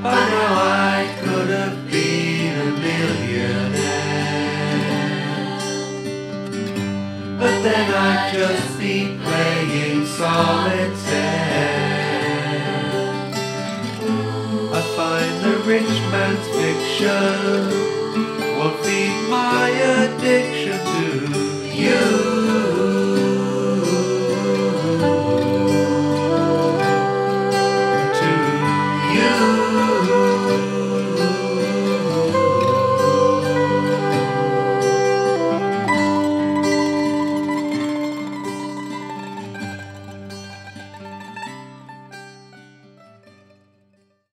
By now I could have been a millionaire, but then I'd just be playing solitaire. I find the rich man's fiction